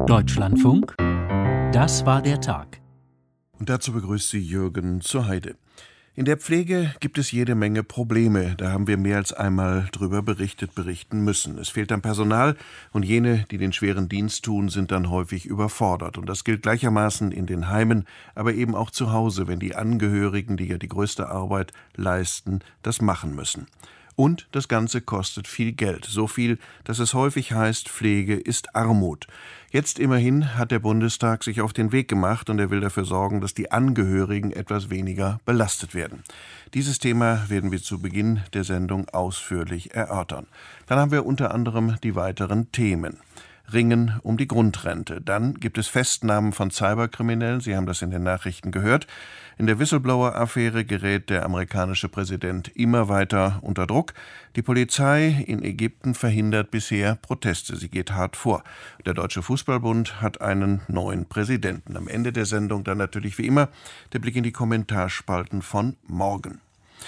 Deutschlandfunk, das war der Tag. Und dazu begrüßt Sie Jürgen zur Heide. In der Pflege gibt es jede Menge Probleme. Da haben wir mehr als einmal drüber berichten müssen. Es fehlt an Personal und jene, die den schweren Dienst tun, sind dann häufig überfordert. Und das gilt gleichermaßen in den Heimen, aber eben auch zu Hause, wenn die Angehörigen, die ja die größte Arbeit leisten, das machen müssen. Und das Ganze kostet viel Geld. So viel, dass es häufig heißt, Pflege ist Armut. Jetzt immerhin hat der Bundestag sich auf den Weg gemacht und er will dafür sorgen, dass die Angehörigen etwas weniger belastet werden. Dieses Thema werden wir zu Beginn der Sendung ausführlich erörtern. Dann haben wir unter anderem die weiteren Themen. Ringen um die Grundrente. Dann gibt es Festnahmen von Cyberkriminellen. Sie haben das in den Nachrichten gehört. In der Whistleblower-Affäre gerät der amerikanische Präsident immer weiter unter Druck. Die Polizei in Ägypten verhindert bisher Proteste. Sie geht hart vor. Der Deutsche Fußballbund hat einen neuen Präsidenten. Am Ende der Sendung dann natürlich wie immer der Blick in die Kommentarspalten von morgen.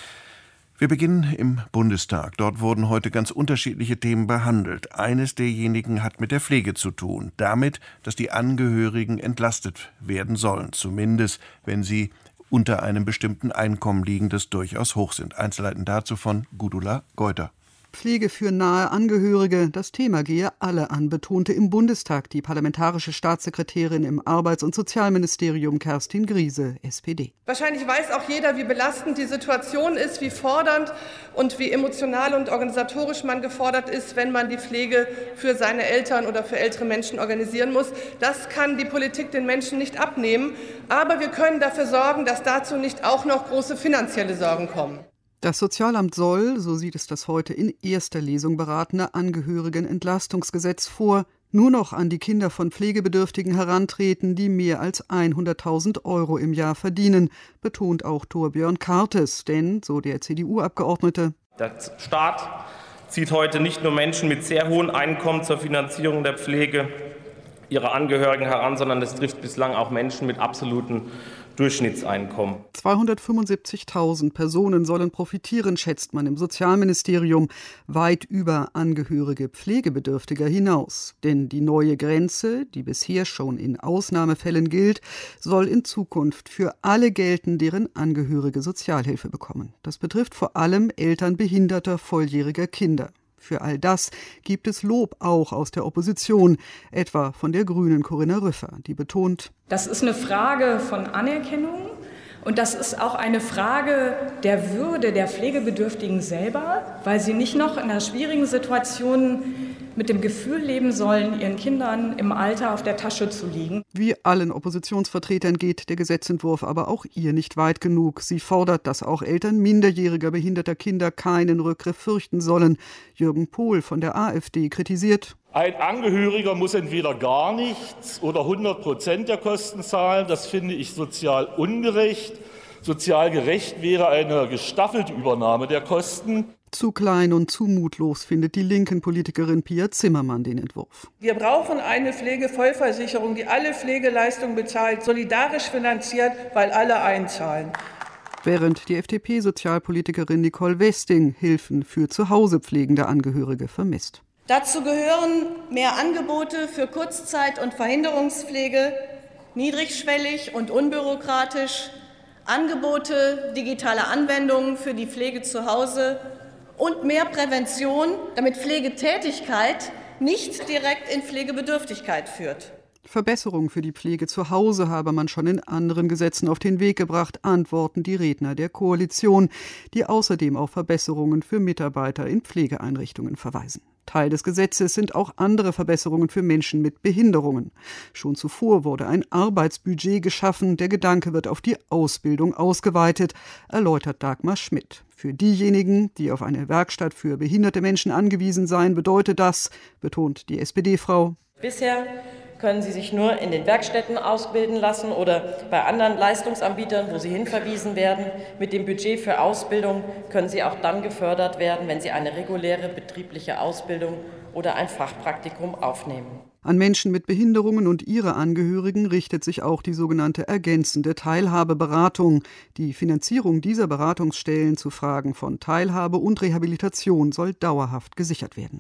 Wir beginnen im Bundestag. Dort wurden heute ganz unterschiedliche Themen behandelt. Eines derjenigen hat mit der Pflege zu tun. Damit, dass die Angehörigen entlastet werden sollen. Zumindest, wenn sie unter einem bestimmten Einkommen liegen, das durchaus hoch sind. Einzelheiten dazu von Gudula Geuter. Pflege für nahe Angehörige, das Thema gehe alle an, betonte im Bundestag die parlamentarische Staatssekretärin im Arbeits- und Sozialministerium Kerstin Griese, SPD. Wahrscheinlich weiß auch jeder, wie belastend die Situation ist, wie fordernd und wie emotional und organisatorisch man gefordert ist, wenn man die Pflege für seine Eltern oder für ältere Menschen organisieren muss. Das kann die Politik den Menschen nicht abnehmen, aber wir können dafür sorgen, dass dazu nicht auch noch große finanzielle Sorgen kommen. Das Sozialamt soll, so sieht es das heute in erster Lesung beratene Angehörigenentlastungsgesetz vor, nur noch an die Kinder von Pflegebedürftigen herantreten, die mehr als 100.000 € im Jahr verdienen, betont auch Torbjörn Kartes. Denn, so der CDU-Abgeordnete, der Staat zieht heute nicht nur Menschen mit sehr hohen Einkommen zur Finanzierung der Pflege ihrer Angehörigen heran, sondern es trifft bislang auch Menschen mit absoluten Durchschnittseinkommen. 275.000 Personen sollen profitieren, schätzt man im Sozialministerium, weit über Angehörige Pflegebedürftiger hinaus. Denn die neue Grenze, die bisher schon in Ausnahmefällen gilt, soll in Zukunft für alle gelten, deren Angehörige Sozialhilfe bekommen. Das betrifft vor allem Eltern behinderter volljähriger Kinder. Für all das gibt es Lob auch aus der Opposition, etwa von der Grünen Corinna Rüffer, die betont: Das ist eine Frage von Anerkennung und das ist auch eine Frage der Würde der Pflegebedürftigen selber, weil sie nicht noch in einer schwierigen Situation mit dem Gefühl leben sollen, ihren Kindern im Alter auf der Tasche zu liegen. Wie allen Oppositionsvertretern geht der Gesetzentwurf aber auch ihr nicht weit genug. Sie fordert, dass auch Eltern minderjähriger behinderter Kinder keinen Rückgriff fürchten sollen. Jürgen Pohl von der AfD kritisiert: Ein Angehöriger muss entweder gar nichts oder 100% der Kosten zahlen. Das finde ich sozial ungerecht. Sozial gerecht wäre eine gestaffelte Übernahme der Kosten. Zu klein und zu mutlos findet die linken Politikerin Pia Zimmermann den Entwurf. Wir brauchen eine Pflegevollversicherung, die alle Pflegeleistungen bezahlt, solidarisch finanziert, weil alle einzahlen. Während die FDP-Sozialpolitikerin Nicole Westing Hilfen für zu Hause pflegende Angehörige vermisst. Dazu gehören mehr Angebote für Kurzzeit- und Verhinderungspflege, niedrigschwellig und unbürokratisch, Angebote digitaler Anwendungen für die Pflege zu Hause und mehr Prävention, damit Pflegetätigkeit nicht direkt in Pflegebedürftigkeit führt. Verbesserungen für die Pflege zu Hause habe man schon in anderen Gesetzen auf den Weg gebracht, antworten die Redner der Koalition, die außerdem auf Verbesserungen für Mitarbeiter in Pflegeeinrichtungen verweisen. Teil des Gesetzes sind auch andere Verbesserungen für Menschen mit Behinderungen. Schon zuvor wurde ein Arbeitsbudget geschaffen. Der Gedanke wird auf die Ausbildung ausgeweitet, erläutert Dagmar Schmidt. Für diejenigen, die auf eine Werkstatt für behinderte Menschen angewiesen seien, bedeutet das, betont die SPD-Frau: Bisher können sie sich nur in den Werkstätten ausbilden lassen oder bei anderen Leistungsanbietern, wo sie hinverwiesen werden. Mit dem Budget für Ausbildung können sie auch dann gefördert werden, wenn sie eine reguläre betriebliche Ausbildung oder ein Fachpraktikum aufnehmen. An Menschen mit Behinderungen und ihre Angehörigen richtet sich auch die sogenannte ergänzende Teilhabeberatung. Die Finanzierung dieser Beratungsstellen zu Fragen von Teilhabe und Rehabilitation soll dauerhaft gesichert werden.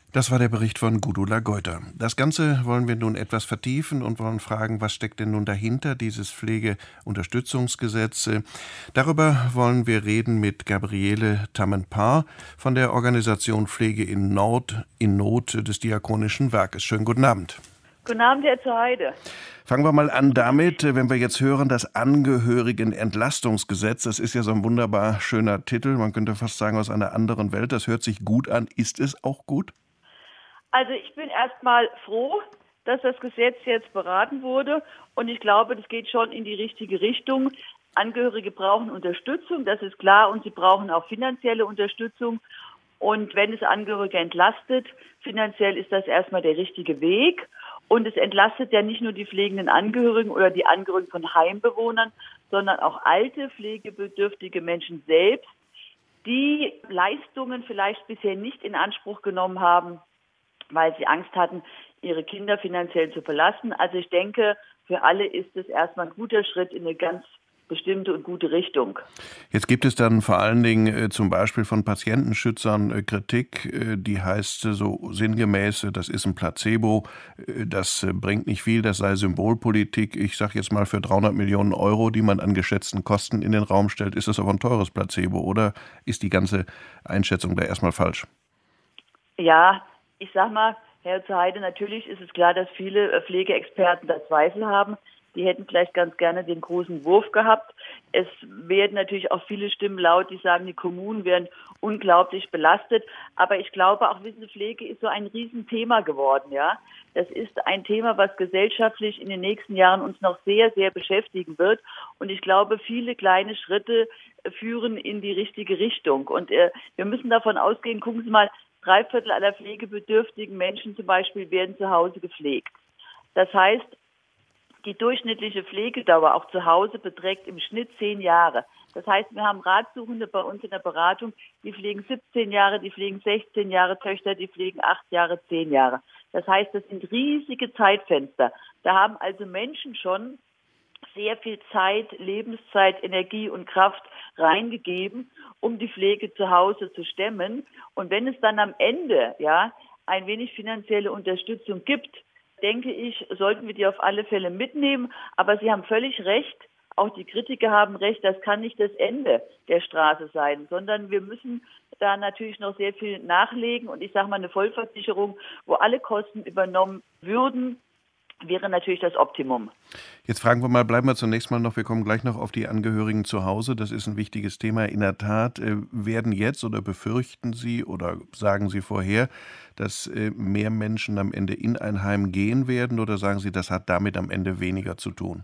Das war der Bericht von Gudula Geuter. Das Ganze wollen wir nun etwas vertiefen und wollen fragen, was steckt denn nun dahinter, dieses Pflegeunterstützungsgesetz? Darüber wollen wir reden mit Gabriele Tammenpaar von der Organisation Pflege in Not des Diakonischen Werkes. Schönen guten Abend. Guten Abend, Herr zur Heide. Fangen wir mal an damit, wenn wir jetzt hören, das Angehörigenentlastungsgesetz, das ist ja so ein wunderbar schöner Titel, man könnte fast sagen aus einer anderen Welt, das hört sich gut an. Ist es auch gut? Also ich bin erstmal froh, dass das Gesetz jetzt beraten wurde und ich glaube, das geht schon in die richtige Richtung. Angehörige brauchen Unterstützung, das ist klar, und sie brauchen auch finanzielle Unterstützung. Und wenn es Angehörige entlastet, finanziell ist das erstmal der richtige Weg. Und es entlastet ja nicht nur die pflegenden Angehörigen oder die Angehörigen von Heimbewohnern, sondern auch alte, pflegebedürftige Menschen selbst, die Leistungen vielleicht bisher nicht in Anspruch genommen haben, weil sie Angst hatten, ihre Kinder finanziell zu verlassen. Also ich denke, für alle ist es erstmal ein guter Schritt in eine ganz bestimmte und gute Richtung. Jetzt gibt es dann vor allen Dingen zum Beispiel von Patientenschützern Kritik, die heißt so sinngemäß, das ist ein Placebo, das bringt nicht viel, das sei Symbolpolitik. Ich sage jetzt mal, für 300 Millionen Euro, die man an geschätzten Kosten in den Raum stellt, ist das aber ein teures Placebo, oder ist die ganze Einschätzung da erstmal falsch? Ja, ich sag mal, Herr zur Heide, natürlich ist es klar, dass viele Pflegeexperten da Zweifel haben. Die hätten vielleicht ganz gerne den großen Wurf gehabt. Es werden natürlich auch viele Stimmen laut, die sagen, die Kommunen werden unglaublich belastet. Aber ich glaube, auch Pflege ist so ein Riesenthema geworden, ja. Das ist ein Thema, was gesellschaftlich in den nächsten Jahren uns noch sehr, sehr beschäftigen wird. Und ich glaube, viele kleine Schritte führen in die richtige Richtung. Und wir müssen davon ausgehen, gucken Sie mal, 3/4 aller pflegebedürftigen Menschen zum Beispiel werden zu Hause gepflegt. Das heißt, die durchschnittliche Pflegedauer auch zu Hause beträgt im Schnitt 10 Jahre. Das heißt, wir haben Ratsuchende bei uns in der Beratung, die pflegen 17 Jahre, die pflegen 16 Jahre, Töchter, die pflegen 8 Jahre, 10 Jahre. Das heißt, das sind riesige Zeitfenster. Da haben also Menschen schon sehr viel Zeit, Lebenszeit, Energie und Kraft reingegeben, um die Pflege zu Hause zu stemmen. Und wenn es dann am Ende ein wenig finanzielle Unterstützung gibt, denke ich, sollten wir die auf alle Fälle mitnehmen. Aber Sie haben völlig recht, auch die Kritiker haben recht, das kann nicht das Ende der Straße sein, sondern wir müssen da natürlich noch sehr viel nachlegen. Und ich sage mal, eine Vollversicherung, wo alle Kosten übernommen würden, wäre natürlich das Optimum. Jetzt fragen wir mal, bleiben wir zunächst mal noch, wir kommen gleich noch auf die Angehörigen zu Hause. Das ist ein wichtiges Thema. In der Tat, werden jetzt oder befürchten Sie oder sagen Sie vorher, dass mehr Menschen am Ende in ein Heim gehen werden, oder sagen Sie, das hat damit am Ende weniger zu tun?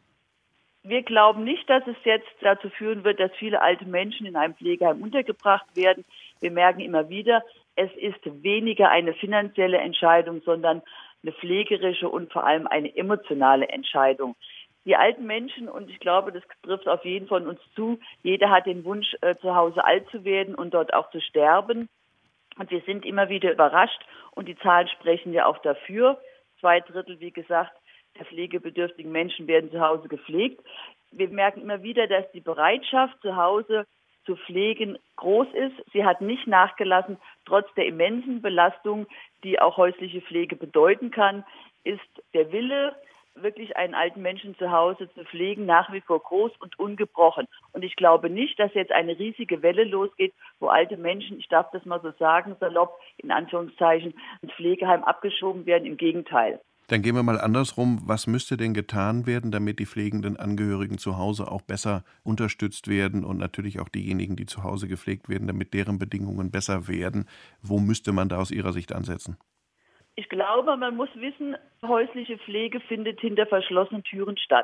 Wir glauben nicht, dass es jetzt dazu führen wird, dass viele alte Menschen in einem Pflegeheim untergebracht werden. Wir merken immer wieder, es ist weniger eine finanzielle Entscheidung, sondern eine pflegerische und vor allem eine emotionale Entscheidung. Die alten Menschen, und ich glaube, das trifft auf jeden von uns zu, jeder hat den Wunsch, zu Hause alt zu werden und dort auch zu sterben. Und wir sind immer wieder überrascht und die Zahlen sprechen ja auch dafür. 2/3, wie gesagt, der pflegebedürftigen Menschen werden zu Hause gepflegt. Wir merken immer wieder, dass die Bereitschaft, zu Hause zu pflegen, groß ist. Sie hat nicht nachgelassen, trotz der immensen Belastung, die auch häusliche Pflege bedeuten kann, ist der Wille, wirklich einen alten Menschen zu Hause zu pflegen, nach wie vor groß und ungebrochen. Und ich glaube nicht, dass jetzt eine riesige Welle losgeht, wo alte Menschen, ich darf das mal so sagen, salopp, in Anführungszeichen, ins Pflegeheim abgeschoben werden. Im Gegenteil. Dann gehen wir mal andersrum. Was müsste denn getan werden, damit die pflegenden Angehörigen zu Hause auch besser unterstützt werden und natürlich auch diejenigen, die zu Hause gepflegt werden, damit deren Bedingungen besser werden? Wo müsste man da aus Ihrer Sicht ansetzen? Ich glaube, man muss wissen, häusliche Pflege findet hinter verschlossenen Türen statt.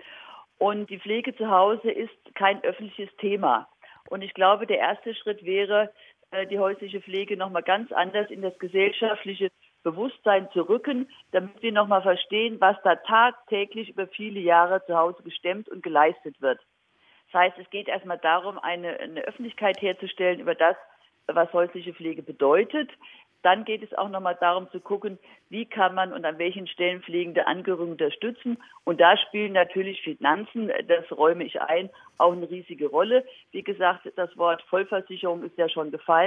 Und die Pflege zu Hause ist kein öffentliches Thema. Und ich glaube, der erste Schritt wäre, die häusliche Pflege nochmal ganz anders in das gesellschaftliche Bewusstsein zu rücken, damit wir nochmal verstehen, was da tagtäglich über viele Jahre zu Hause gestemmt und geleistet wird. Das heißt, es geht erstmal darum, eine Öffentlichkeit herzustellen über das, was häusliche Pflege bedeutet. Dann geht es auch nochmal darum zu gucken, wie kann man und an welchen Stellen pflegende Angehörige unterstützen. Und da spielen natürlich Finanzen, das räume ich ein, auch eine riesige Rolle. Wie gesagt, das Wort Vollversicherung ist ja schon gefallen.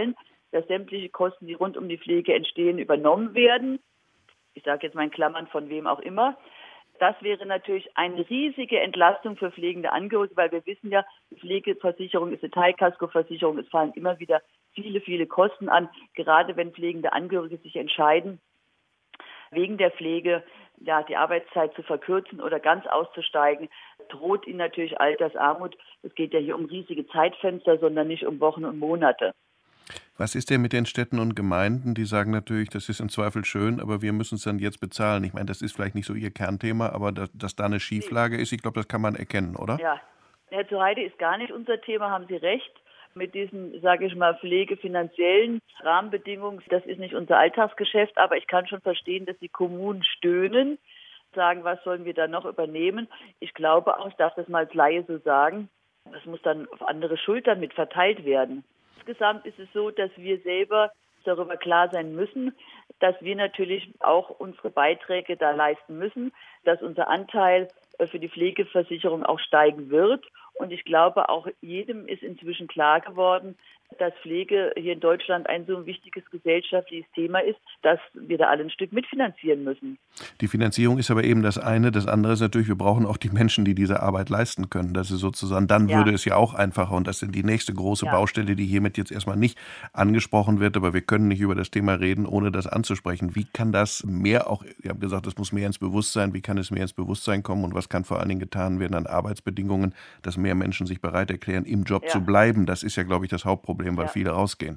dass sämtliche Kosten, die rund um die Pflege entstehen, übernommen werden. Ich sage jetzt mal in Klammern von wem auch immer. Das wäre natürlich eine riesige Entlastung für pflegende Angehörige, weil wir wissen ja, die Pflegeversicherung ist eine Teilkaskoversicherung. Es fallen immer wieder viele Kosten an, gerade wenn pflegende Angehörige sich entscheiden, wegen der Pflege die Arbeitszeit zu verkürzen oder ganz auszusteigen, droht ihnen natürlich Altersarmut. Es geht ja hier um riesige Zeitfenster, sondern nicht um Wochen und Monate. Was ist denn mit den Städten und Gemeinden, die sagen natürlich, das ist im Zweifel schön, aber wir müssen es dann jetzt bezahlen? Ich meine, das ist vielleicht nicht so Ihr Kernthema, aber dass da eine Schieflage ist, ich glaube, das kann man erkennen, oder? Ja, Herr zu Heide, ist gar nicht unser Thema, haben Sie recht. Mit diesen, sage ich mal, pflegefinanziellen Rahmenbedingungen, das ist nicht unser Alltagsgeschäft, aber ich kann schon verstehen, dass die Kommunen stöhnen, sagen, was sollen wir da noch übernehmen. Ich glaube auch, ich darf das mal als Laie so sagen, das muss dann auf andere Schultern mit verteilt werden. Insgesamt ist es so, dass wir selber darüber klar sein müssen, dass wir natürlich auch unsere Beiträge da leisten müssen, dass unser Anteil für die Pflegeversicherung auch steigen wird. Und ich glaube, auch jedem ist inzwischen klar geworden, dass Pflege hier in Deutschland ein so wichtiges gesellschaftliches Thema ist, dass wir da alle ein Stück mitfinanzieren müssen. Die Finanzierung ist aber eben das eine. Das andere ist natürlich, wir brauchen auch die Menschen, die diese Arbeit leisten können. Das ist sozusagen, dann würde es ja auch einfacher. Und das ist die nächste große Baustelle, die hiermit jetzt erstmal nicht angesprochen wird. Aber wir können nicht über das Thema reden, ohne das anzusprechen. Wie kann das mehr auch, Sie haben gesagt, es muss mehr ins Bewusstsein. Wie kann es mehr ins Bewusstsein kommen? Und was kann vor allen Dingen getan werden an Arbeitsbedingungen, dass mehr Menschen sich bereit erklären, im Job zu bleiben? Das ist ja, glaube ich, das Hauptproblem, weil viele rausgehen.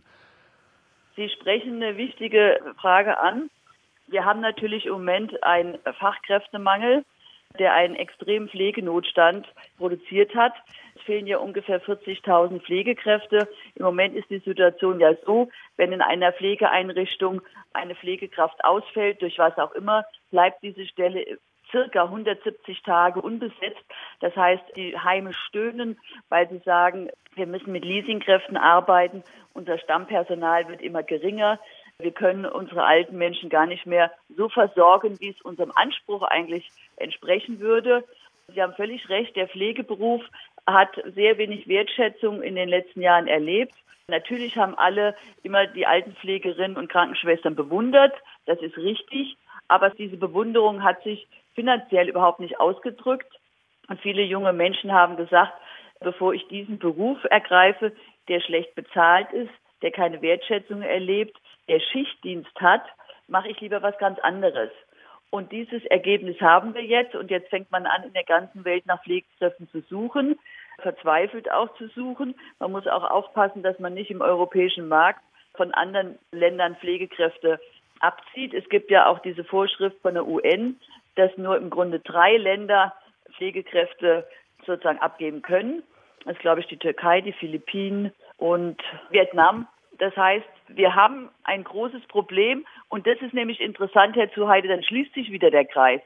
Sie sprechen eine wichtige Frage an. Wir haben natürlich im Moment einen Fachkräftemangel, der einen extremen Pflegenotstand produziert hat. Es fehlen ja ungefähr 40.000 Pflegekräfte. Im Moment ist die Situation ja so, wenn in einer Pflegeeinrichtung eine Pflegekraft ausfällt, durch was auch immer, bleibt diese Stelle circa 170 Tage unbesetzt. Das heißt, die Heime stöhnen, weil sie sagen, wir müssen mit Leasingkräften arbeiten. Unser Stammpersonal wird immer geringer. Wir können unsere alten Menschen gar nicht mehr so versorgen, wie es unserem Anspruch eigentlich entsprechen würde. Sie haben völlig recht, der Pflegeberuf hat sehr wenig Wertschätzung in den letzten Jahren erlebt. Natürlich haben alle immer die Altenpflegerinnen und Krankenschwestern bewundert. Das ist richtig. Aber diese Bewunderung hat sich finanziell überhaupt nicht ausgedrückt. Und viele junge Menschen haben gesagt, bevor ich diesen Beruf ergreife, der schlecht bezahlt ist, der keine Wertschätzung erlebt, der Schichtdienst hat, mache ich lieber was ganz anderes. Und dieses Ergebnis haben wir jetzt. Und jetzt fängt man an, in der ganzen Welt nach Pflegekräften zu suchen, verzweifelt auch zu suchen. Man muss auch aufpassen, dass man nicht im europäischen Markt von anderen Ländern Pflegekräfte abzieht. Es gibt ja auch diese Vorschrift von der UN, dass nur im Grunde 3 Länder Pflegekräfte sozusagen abgeben können. Das ist, glaube ich, die Türkei, die Philippinen und Vietnam. Das heißt, wir haben ein großes Problem und das ist nämlich interessant, Herr Zuheide, dann schließt sich wieder der Kreis.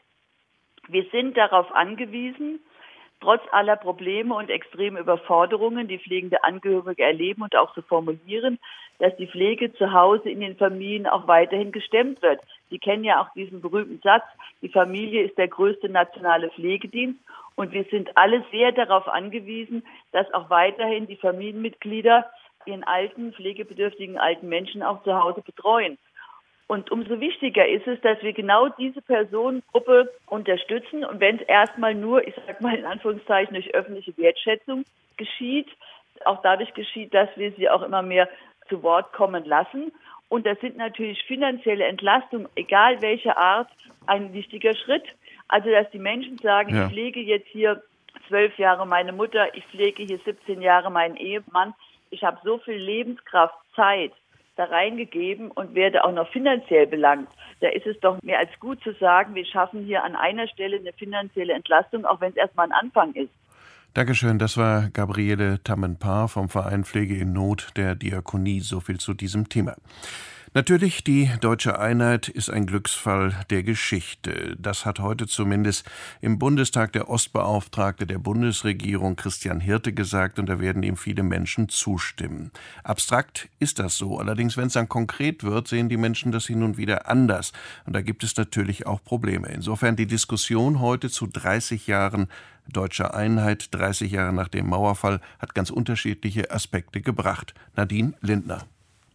Wir sind darauf angewiesen, trotz aller Probleme und extremen Überforderungen, die pflegende Angehörige erleben und auch zu formulieren, dass die Pflege zu Hause in den Familien auch weiterhin gestemmt wird. Sie kennen ja auch diesen berühmten Satz, die Familie ist der größte nationale Pflegedienst und wir sind alle sehr darauf angewiesen, dass auch weiterhin die Familienmitglieder ihren alten, pflegebedürftigen alten Menschen auch zu Hause betreuen. Und umso wichtiger ist es, dass wir genau diese Personengruppe unterstützen. Und wenn es erstmal nur, ich sage mal in Anführungszeichen, durch öffentliche Wertschätzung geschieht, auch dadurch geschieht, dass wir sie auch immer mehr zu Wort kommen lassen. Und das sind natürlich finanzielle Entlastungen, egal welcher Art, ein wichtiger Schritt. Also dass die Menschen sagen, ich pflege jetzt hier 12 Jahre meine Mutter, ich pflege hier 17 Jahre meinen Ehemann. Ich habe so viel Lebenskraft, Zeit da reingegeben und werde auch noch finanziell belangt. Da ist es doch mehr als gut zu sagen, wir schaffen hier an einer Stelle eine finanzielle Entlastung, auch wenn es erstmal ein Anfang ist. Dankeschön, das war Gabriele Tammenpaar vom Verein Pflege in Not der Diakonie. So viel zu diesem Thema. Natürlich, die Deutsche Einheit ist ein Glücksfall der Geschichte. Das hat heute zumindest im Bundestag der Ostbeauftragte der Bundesregierung Christian Hirte gesagt und da werden ihm viele Menschen zustimmen. Abstrakt ist das so, allerdings wenn es dann konkret wird, sehen die Menschen das hin und wieder anders und da gibt es natürlich auch Probleme. Insofern die Diskussion heute zu 30 Jahren Deutscher Einheit, 30 Jahre nach dem Mauerfall, hat ganz unterschiedliche Aspekte gebracht. Nadine Lindner.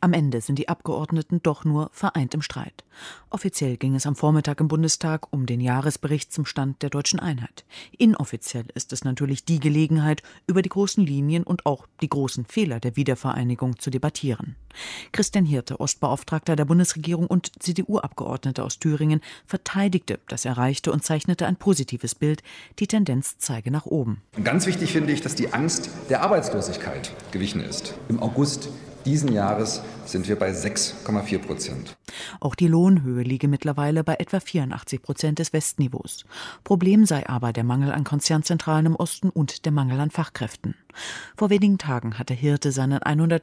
Am Ende sind die Abgeordneten doch nur vereint im Streit. Offiziell ging es am Vormittag im Bundestag um den Jahresbericht zum Stand der deutschen Einheit. Inoffiziell ist es natürlich die Gelegenheit, über die großen Linien und auch die großen Fehler der Wiedervereinigung zu debattieren. Christian Hirte, Ostbeauftragter der Bundesregierung und CDU-Abgeordneter aus Thüringen, verteidigte das Erreichte und zeichnete ein positives Bild. Die Tendenz zeige nach oben. Und ganz wichtig finde ich, dass die Angst der Arbeitslosigkeit gewichen ist. Im August diesen Jahres sind wir bei 6,4%. Auch die Lohnhöhe liege mittlerweile bei etwa 84% des Westniveaus. Problem sei aber der Mangel an Konzernzentralen im Osten und der Mangel an Fachkräften. Vor wenigen Tagen hatte Hirte seinen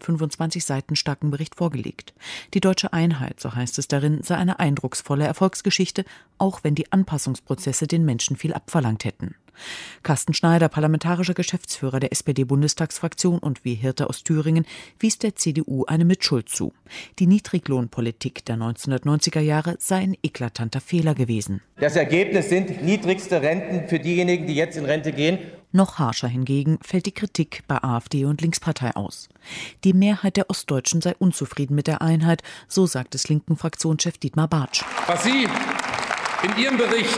125 Seiten starken Bericht vorgelegt. Die deutsche Einheit, so heißt es darin, sei eine eindrucksvolle Erfolgsgeschichte, auch wenn die Anpassungsprozesse den Menschen viel abverlangt hätten. Carsten Schneider, parlamentarischer Geschäftsführer der SPD-Bundestagsfraktion und wie Hirte aus Thüringen, wies der CDU eine Mitschuld zu. Die Niedriglohnpolitik der 1990er Jahre sei ein eklatanter Fehler gewesen. Das Ergebnis sind niedrigste Renten für diejenigen, die jetzt in Rente gehen. Noch harscher hingegen fällt die Kritik bei AfD und Linkspartei aus. Die Mehrheit der Ostdeutschen sei unzufrieden mit der Einheit, so sagt es linken Fraktionschef Dietmar Bartsch. Was Sie in Ihrem Bericht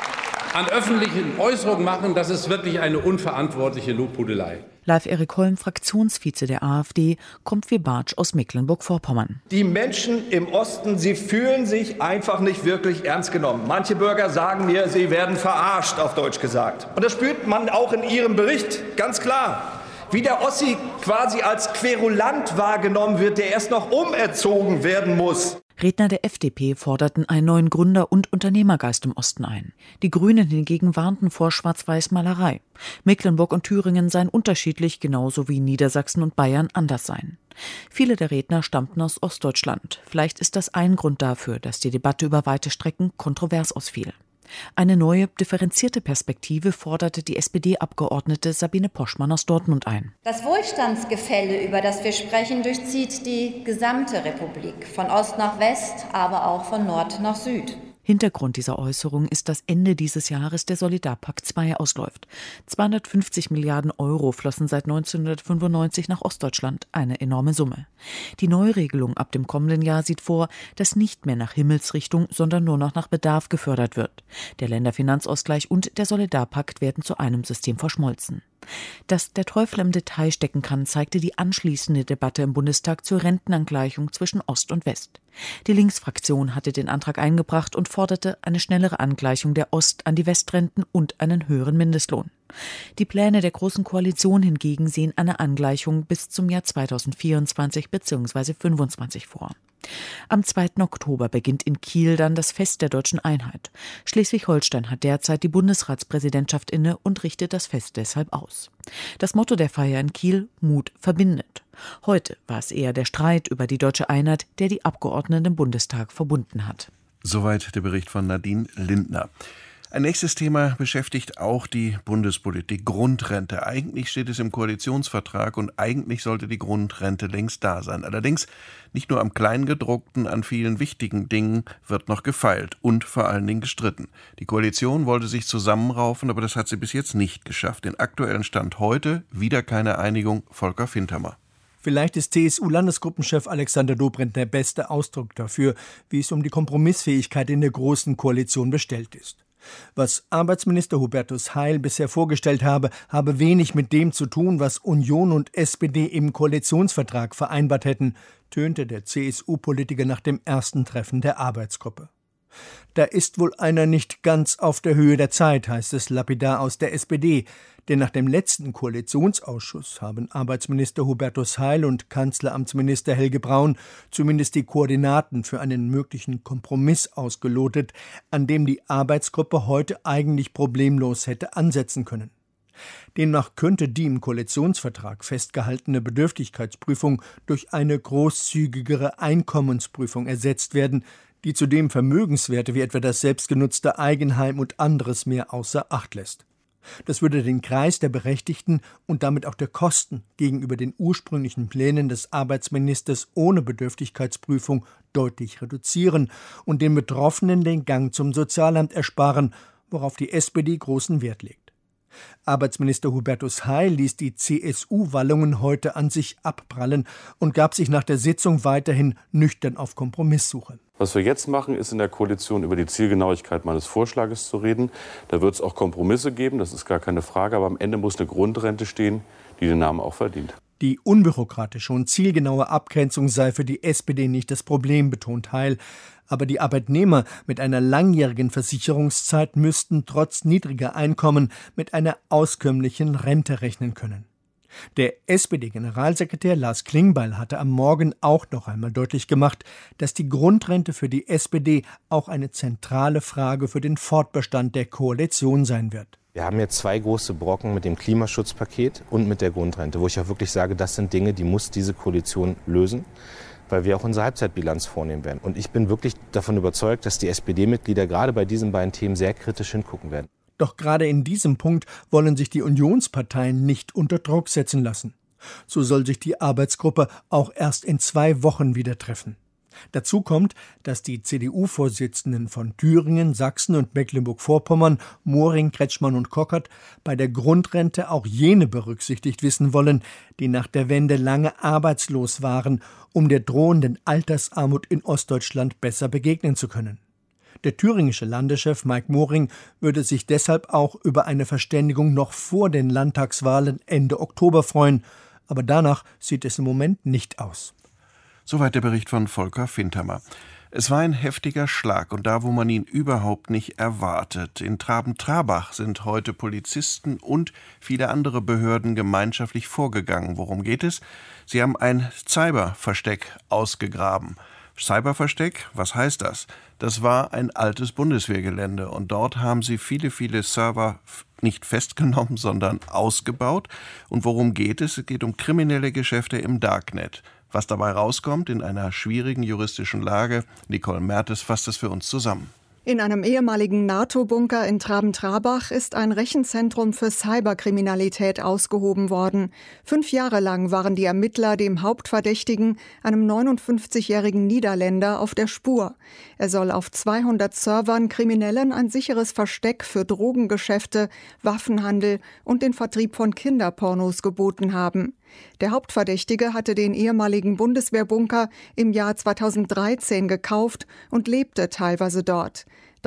an öffentlichen Äußerungen machen, das ist wirklich eine unverantwortliche Lobhudelei. Live Erik Holm, Fraktionsvize der AfD, kommt wie Bartsch aus Mecklenburg-Vorpommern. Die Menschen im Osten, sie fühlen sich einfach nicht wirklich ernst genommen. Manche Bürger sagen mir, sie werden verarscht, auf Deutsch gesagt. Und das spürt man auch in Ihrem Bericht ganz klar. Wie der Ossi quasi als Querulant wahrgenommen wird, der erst noch umerzogen werden muss. Redner der FDP forderten einen neuen Gründer- und Unternehmergeist im Osten ein. Die Grünen hingegen warnten vor Schwarz-Weiß-Malerei. Mecklenburg und Thüringen seien unterschiedlich, genauso wie Niedersachsen und Bayern anders seien. Viele der Redner stammten aus Ostdeutschland. Vielleicht ist das ein Grund dafür, dass die Debatte über weite Strecken kontrovers ausfiel. Eine neue, differenzierte Perspektive forderte die SPD-Abgeordnete Sabine Poschmann aus Dortmund ein. Das Wohlstandsgefälle, über das wir sprechen, durchzieht die gesamte Republik, von Ost nach West, aber auch von Nord nach Süd. Hintergrund dieser Äußerung ist, dass Ende dieses Jahres der Solidarpakt II ausläuft. 250 Milliarden Euro flossen seit 1995 nach Ostdeutschland, eine enorme Summe. Die Neuregelung ab dem kommenden Jahr sieht vor, dass nicht mehr nach Himmelsrichtung, sondern nur noch nach Bedarf gefördert wird. Der Länderfinanzausgleich und der Solidarpakt werden zu einem System verschmolzen. Dass der Teufel im Detail stecken kann, zeigte die anschließende Debatte im Bundestag zur Rentenangleichung zwischen Ost und West. Die Linksfraktion hatte den Antrag eingebracht und forderte eine schnellere Angleichung der Ost- an die Westrenten und einen höheren Mindestlohn. Die Pläne der Großen Koalition hingegen sehen eine Angleichung bis zum Jahr 2024 bzw. 2025 vor. Am 2. Oktober beginnt in Kiel dann das Fest der deutschen Einheit. Schleswig-Holstein hat derzeit die Bundesratspräsidentschaft inne und richtet das Fest deshalb aus. Das Motto der Feier in Kiel: Mut verbindet. Heute war es eher der Streit über die deutsche Einheit, der die Abgeordneten im Bundestag verbunden hat. Soweit der Bericht von Nadine Lindner. Ein nächstes Thema beschäftigt auch die Bundespolitik: Grundrente. Eigentlich steht es im Koalitionsvertrag und eigentlich sollte die Grundrente längst da sein. Allerdings nicht nur am Kleingedruckten, an vielen wichtigen Dingen wird noch gefeilt und vor allen Dingen gestritten. Die Koalition wollte sich zusammenraufen, aber das hat sie bis jetzt nicht geschafft. Den aktuellen Stand heute wieder keine Einigung. Volker Fintermer. Vielleicht ist CSU-Landesgruppenchef Alexander Dobrindt der beste Ausdruck dafür, wie es um die Kompromissfähigkeit in der Großen Koalition bestellt ist. Was Arbeitsminister Hubertus Heil bisher vorgestellt habe, habe wenig mit dem zu tun, was Union und SPD im Koalitionsvertrag vereinbart hätten, tönte der CSU-Politiker nach dem ersten Treffen der Arbeitsgruppe. Da ist wohl einer nicht ganz auf der Höhe der Zeit, heißt es lapidar aus der SPD. Denn nach dem letzten Koalitionsausschuss haben Arbeitsminister Hubertus Heil und Kanzleramtsminister Helge Braun zumindest die Koordinaten für einen möglichen Kompromiss ausgelotet, an dem die Arbeitsgruppe heute eigentlich problemlos hätte ansetzen können. Demnach könnte die im Koalitionsvertrag festgehaltene Bedürftigkeitsprüfung durch eine großzügigere Einkommensprüfung ersetzt werden, die zudem Vermögenswerte wie etwa das selbstgenutzte Eigenheim und anderes mehr außer Acht lässt. Das würde den Kreis der Berechtigten und damit auch der Kosten gegenüber den ursprünglichen Plänen des Arbeitsministers ohne Bedürftigkeitsprüfung deutlich reduzieren und den Betroffenen den Gang zum Sozialamt ersparen, worauf die SPD großen Wert legt. Arbeitsminister Hubertus Heil ließ die CSU-Wallungen heute an sich abprallen und gab sich nach der Sitzung weiterhin nüchtern auf Kompromisssuche. Was wir jetzt machen, ist in der Koalition über die Zielgenauigkeit meines Vorschlages zu reden. Da wird es auch Kompromisse geben, das ist gar keine Frage. Aber am Ende muss eine Grundrente stehen, die den Namen auch verdient. Die unbürokratische und zielgenaue Abgrenzung sei für die SPD nicht das Problem, betont Heil. Aber die Arbeitnehmer mit einer langjährigen Versicherungszeit müssten trotz niedriger Einkommen mit einer auskömmlichen Rente rechnen können. Der SPD-Generalsekretär Lars Klingbeil hatte am Morgen auch noch einmal deutlich gemacht, dass die Grundrente für die SPD auch eine zentrale Frage für den Fortbestand der Koalition sein wird. Wir haben jetzt 2 große Brocken mit dem Klimaschutzpaket und mit der Grundrente, wo ich auch wirklich sage, das sind Dinge, die muss diese Koalition lösen, weil wir auch unsere Halbzeitbilanz vornehmen werden. Und ich bin wirklich davon überzeugt, dass die SPD-Mitglieder gerade bei diesen beiden Themen sehr kritisch hingucken werden. Doch gerade in diesem Punkt wollen sich die Unionsparteien nicht unter Druck setzen lassen. So soll sich die Arbeitsgruppe auch erst in 2 Wochen wieder treffen. Dazu kommt, dass die CDU-Vorsitzenden von Thüringen, Sachsen und Mecklenburg-Vorpommern, Moring, Kretschmann und Kockert, bei der Grundrente auch jene berücksichtigt wissen wollen, die nach der Wende lange arbeitslos waren, um der drohenden Altersarmut in Ostdeutschland besser begegnen zu können. Der thüringische Landeschef Mike Moring würde sich deshalb auch über eine Verständigung noch vor den Landtagswahlen Ende Oktober freuen. Aber danach sieht es im Moment nicht aus. Soweit der Bericht von Volker Fintermer. Es war ein heftiger Schlag und da, wo man ihn überhaupt nicht erwartet. In Traben-Trabach sind heute Polizisten und viele andere Behörden gemeinschaftlich vorgegangen. Worum geht es? Sie haben ein Cyberversteck ausgegraben. Cyberversteck, was heißt das? Das war ein altes Bundeswehrgelände und dort haben sie viele Server nicht festgenommen, sondern ausgebaut. Und worum geht es? Es geht um kriminelle Geschäfte im Darknet. Was dabei rauskommt in einer schwierigen juristischen Lage, Nicole Mertes fasst es für uns zusammen. In einem ehemaligen NATO-Bunker in Traben-Trabach ist ein Rechenzentrum für Cyberkriminalität ausgehoben worden. 5 Jahre lang waren die Ermittler dem Hauptverdächtigen, einem 59-jährigen Niederländer, auf der Spur. Er soll auf 200 Servern Kriminellen ein sicheres Versteck für Drogengeschäfte, Waffenhandel und den Vertrieb von Kinderpornos geboten haben. Der Hauptverdächtige hatte den ehemaligen Bundeswehrbunker im Jahr 2013 gekauft und lebte teilweise dort.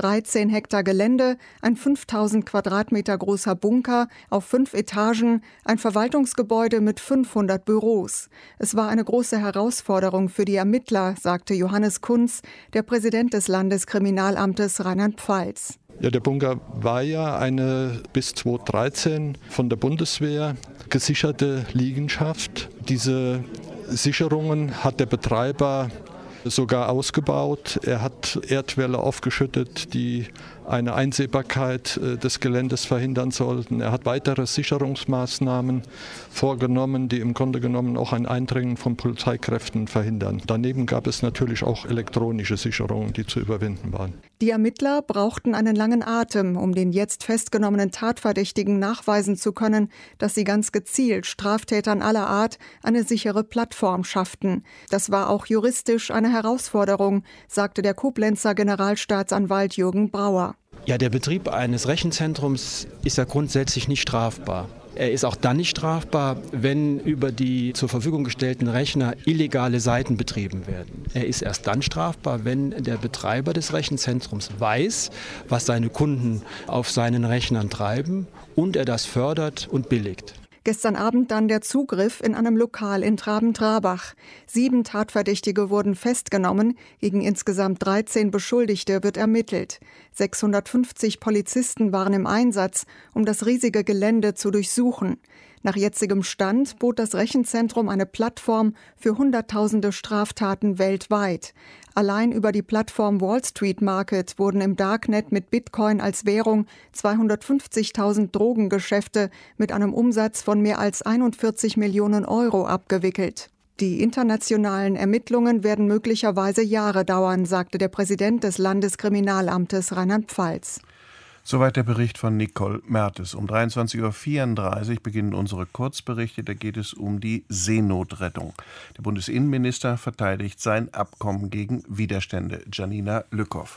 13 Hektar Gelände, ein 5000 Quadratmeter großer Bunker auf 5 Etagen, ein Verwaltungsgebäude mit 500 Büros. Es war eine große Herausforderung für die Ermittler, sagte Johannes Kunz, der Präsident des Landeskriminalamtes Rheinland-Pfalz. Ja, der Bunker war ja eine bis 2013 von der Bundeswehr gesicherte Liegenschaft. Diese Sicherungen hat der Betreiber sogar ausgebaut. Er hat Erdwälle aufgeschüttet, die eine Einsehbarkeit des Geländes verhindern sollten. Er hat weitere Sicherungsmaßnahmen vorgenommen, die im Grunde genommen auch ein Eindringen von Polizeikräften verhindern. Daneben gab es natürlich auch elektronische Sicherungen, die zu überwinden waren. Die Ermittler brauchten einen langen Atem, um den jetzt festgenommenen Tatverdächtigen nachweisen zu können, dass sie ganz gezielt Straftätern aller Art eine sichere Plattform schafften. Das war auch juristisch eine Herausforderung, sagte der Koblenzer Generalstaatsanwalt Jürgen Brauer. Ja, der Betrieb eines Rechenzentrums ist ja grundsätzlich nicht strafbar. Er ist auch dann nicht strafbar, wenn über die zur Verfügung gestellten Rechner illegale Seiten betrieben werden. Er ist erst dann strafbar, wenn der Betreiber des Rechenzentrums weiß, was seine Kunden auf seinen Rechnern treiben und er das fördert und billigt. Gestern Abend dann der Zugriff in einem Lokal in Traben-Trabach. 7 Tatverdächtige wurden festgenommen, gegen insgesamt 13 Beschuldigte wird ermittelt. 650 Polizisten waren im Einsatz, um das riesige Gelände zu durchsuchen. Nach jetzigem Stand bot das Rechenzentrum eine Plattform für Hunderttausende Straftaten weltweit. Allein über die Plattform Wall Street Market wurden im Darknet mit Bitcoin als Währung 250.000 Drogengeschäfte mit einem Umsatz von mehr als 41 Millionen Euro abgewickelt. Die internationalen Ermittlungen werden möglicherweise Jahre dauern, sagte der Präsident des Landeskriminalamtes Rheinland-Pfalz. Soweit der Bericht von Nicole Mertes. Um 23.34 Uhr beginnen unsere Kurzberichte. Da geht es um die Seenotrettung. Der Bundesinnenminister verteidigt sein Abkommen gegen Widerstände. Janina Lückhoff.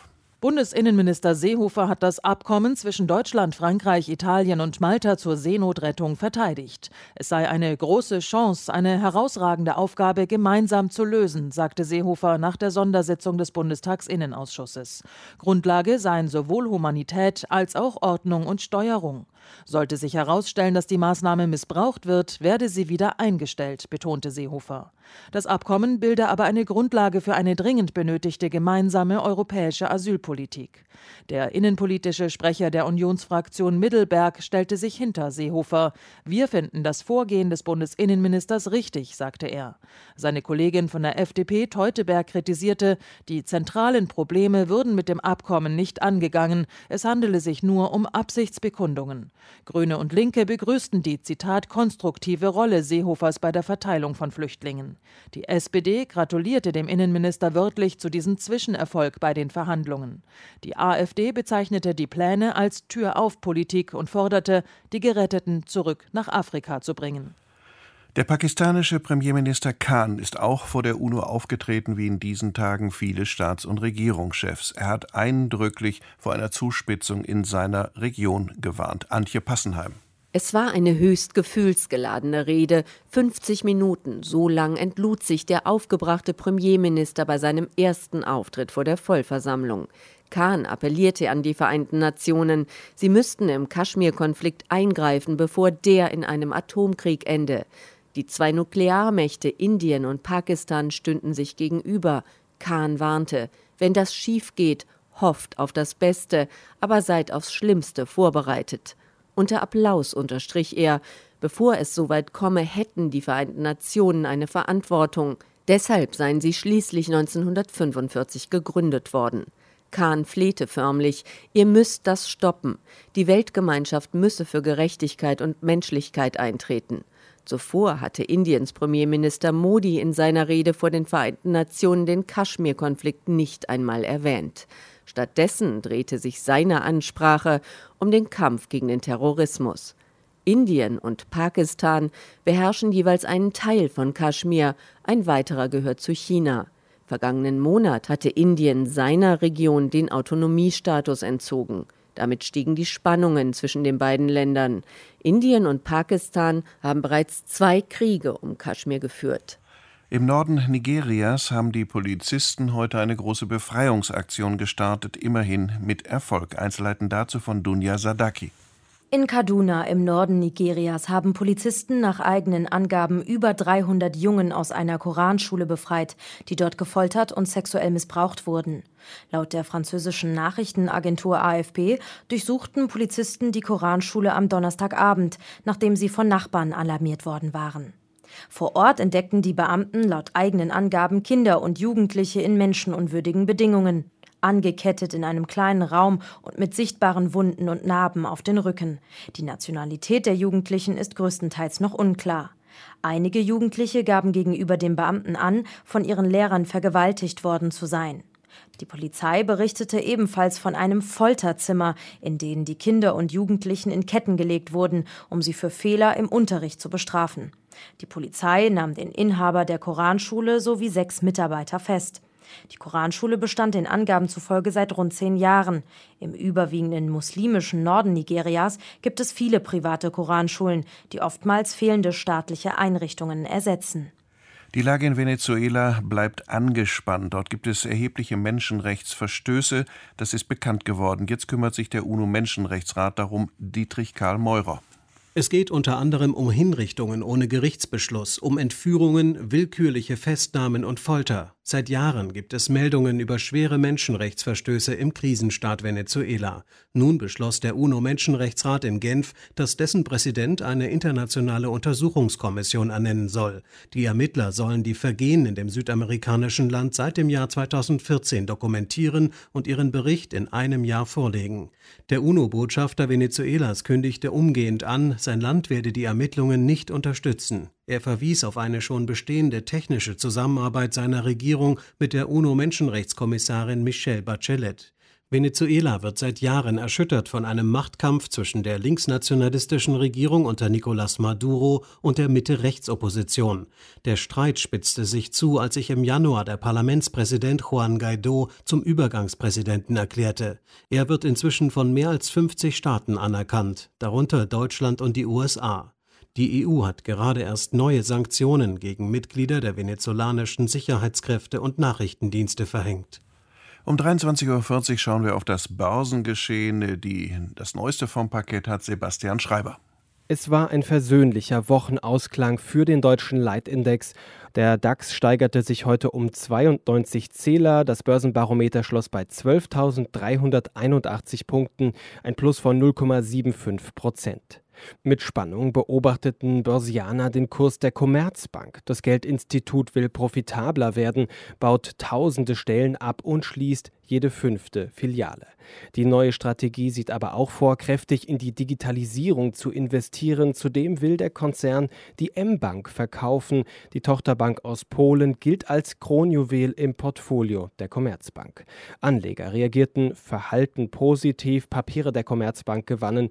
Bundesinnenminister Seehofer hat das Abkommen zwischen Deutschland, Frankreich, Italien und Malta zur Seenotrettung verteidigt. Es sei eine große Chance, eine herausragende Aufgabe gemeinsam zu lösen, sagte Seehofer nach der Sondersitzung des Bundestagsinnenausschusses. Grundlage seien sowohl Humanität als auch Ordnung und Steuerung. Sollte sich herausstellen, dass die Maßnahme missbraucht wird, werde sie wieder eingestellt, betonte Seehofer. Das Abkommen bilde aber eine Grundlage für eine dringend benötigte gemeinsame europäische Asylpolitik. Der innenpolitische Sprecher der Unionsfraktion Middelberg stellte sich hinter Seehofer. Wir finden das Vorgehen des Bundesinnenministers richtig, sagte er. Seine Kollegin von der FDP, Teuteberg, kritisierte, die zentralen Probleme würden mit dem Abkommen nicht angegangen. Es handele sich nur um Absichtsbekundungen. Grüne und Linke begrüßten die, Zitat, konstruktive Rolle Seehofers bei der Verteilung von Flüchtlingen. Die SPD gratulierte dem Innenminister wörtlich zu diesem Zwischenerfolg bei den Verhandlungen. Die AfD bezeichnete die Pläne als Tür-auf-Politik und forderte, die Geretteten zurück nach Afrika zu bringen. Der pakistanische Premierminister Khan ist auch vor der UNO aufgetreten, wie in diesen Tagen viele Staats- und Regierungschefs. Er hat eindrücklich vor einer Zuspitzung in seiner Region gewarnt. Antje Passenheim. Es war eine höchst gefühlsgeladene Rede. 50 Minuten, so lang entlud sich der aufgebrachte Premierminister bei seinem ersten Auftritt vor der Vollversammlung. Khan appellierte an die Vereinten Nationen, sie müssten im Kaschmir-Konflikt eingreifen, bevor der in einem Atomkrieg ende. Die zwei Nuklearmächte Indien und Pakistan stünden sich gegenüber. Khan warnte, wenn das schief geht, hofft auf das Beste, aber seid aufs Schlimmste vorbereitet. Unter Applaus unterstrich er, bevor es soweit komme, hätten die Vereinten Nationen eine Verantwortung. Deshalb seien sie schließlich 1945 gegründet worden. Khan flehte förmlich, ihr müsst das stoppen. Die Weltgemeinschaft müsse für Gerechtigkeit und Menschlichkeit eintreten. Zuvor hatte Indiens Premierminister Modi in seiner Rede vor den Vereinten Nationen den Kaschmir-Konflikt nicht einmal erwähnt. Stattdessen drehte sich seine Ansprache um den Kampf gegen den Terrorismus. Indien und Pakistan beherrschen jeweils einen Teil von Kaschmir, ein weiterer gehört zu China. Vergangenen Monat hatte Indien seiner Region den Autonomiestatus entzogen. Damit stiegen die Spannungen zwischen den beiden Ländern. Indien und Pakistan haben bereits 2 Kriege um Kaschmir geführt. Im Norden Nigerias haben die Polizisten heute eine große Befreiungsaktion gestartet, immerhin mit Erfolg. Einzelheiten dazu von Dunja Sadaki. In Kaduna im Norden Nigerias haben Polizisten nach eigenen Angaben über 300 Jungen aus einer Koranschule befreit, die dort gefoltert und sexuell missbraucht wurden. Laut der französischen Nachrichtenagentur AFP durchsuchten Polizisten die Koranschule am Donnerstagabend, nachdem sie von Nachbarn alarmiert worden waren. Vor Ort entdeckten die Beamten laut eigenen Angaben Kinder und Jugendliche in menschenunwürdigen Bedingungen. Angekettet in einem kleinen Raum und mit sichtbaren Wunden und Narben auf den Rücken. Die Nationalität der Jugendlichen ist größtenteils noch unklar. Einige Jugendliche gaben gegenüber den Beamten an, von ihren Lehrern vergewaltigt worden zu sein. Die Polizei berichtete ebenfalls von einem Folterzimmer, in dem die Kinder und Jugendlichen in Ketten gelegt wurden, um sie für Fehler im Unterricht zu bestrafen. Die Polizei nahm den Inhaber der Koranschule sowie 6 Mitarbeiter fest. Die Koranschule bestand den Angaben zufolge seit rund 10 Jahren. Im überwiegenden muslimischen Norden Nigerias gibt es viele private Koranschulen, die oftmals fehlende staatliche Einrichtungen ersetzen. Die Lage in Venezuela bleibt angespannt. Dort gibt es erhebliche Menschenrechtsverstöße. Das ist bekannt geworden. Jetzt kümmert sich der UNO-Menschenrechtsrat darum, Dietrich Karl Meurer. Es geht unter anderem um Hinrichtungen ohne Gerichtsbeschluss, um Entführungen, willkürliche Festnahmen und Folter. Seit Jahren gibt es Meldungen über schwere Menschenrechtsverstöße im Krisenstaat Venezuela. Nun beschloss der UNO-Menschenrechtsrat in Genf, dass dessen Präsident eine internationale Untersuchungskommission ernennen soll. Die Ermittler sollen die Vergehen in dem südamerikanischen Land seit dem Jahr 2014 dokumentieren und ihren Bericht in einem Jahr vorlegen. Der UNO-Botschafter Venezuelas kündigte umgehend an, sein Land werde die Ermittlungen nicht unterstützen. Er verwies auf eine schon bestehende technische Zusammenarbeit seiner Regierung mit der UNO-Menschenrechtskommissarin Michelle Bachelet. Venezuela wird seit Jahren erschüttert von einem Machtkampf zwischen der linksnationalistischen Regierung unter Nicolás Maduro und der Mitte-Rechts-Opposition. Der Streit spitzte sich zu, als sich im Januar der Parlamentspräsident Juan Guaidó zum Übergangspräsidenten erklärte. Er wird inzwischen von mehr als 50 Staaten anerkannt, darunter Deutschland und die USA. Die EU hat gerade erst neue Sanktionen gegen Mitglieder der venezolanischen Sicherheitskräfte und Nachrichtendienste verhängt. Um 23.40 Uhr schauen wir auf das Börsengeschehen. Das neueste vom Parkett hat Sebastian Schreiber. Es war ein versöhnlicher Wochenausklang für den deutschen Leitindex. Der DAX steigerte sich heute um 92 Zähler. Das Börsenbarometer schloss bei 12.381 Punkten, ein Plus von 0,75%. Mit Spannung beobachteten Börsianer den Kurs der Commerzbank. Das Geldinstitut will profitabler werden, baut tausende Stellen ab und schließt jede 5. Filiale. Die neue Strategie sieht aber auch vor, kräftig in die Digitalisierung zu investieren. Zudem will der Konzern die mBank verkaufen. Die Tochterbank aus Polen gilt als Kronjuwel im Portfolio der Commerzbank. Anleger reagierten verhalten positiv. Papiere der Commerzbank gewannen